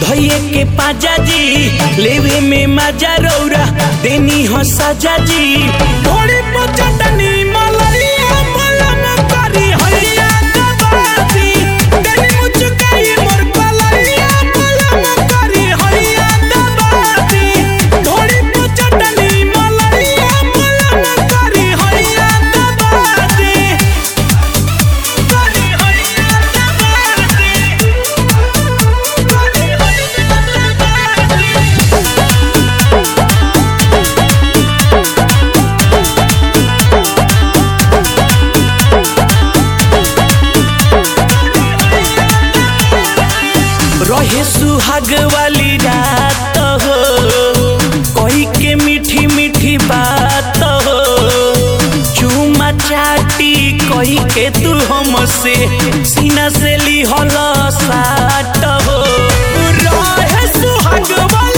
धोइए के पाजा जी लेवे में मजा रौरा देनी हो सजा जी थोड़ी पचटनी मलरिया मलम करी हैया दबाती देनी मुचकाई मोर कलरिया मलम करी हैया दबाती थोड़ी पचटनी मलरिया मलम करी हैया दबाती करी हैया दबाती रहे सुहाग वाली रात हो कोई के मीठी मीठी बात हो चूमा चाटी कोई के तू हमसे सीना से ली हल साट हो रहे सुहाग वाली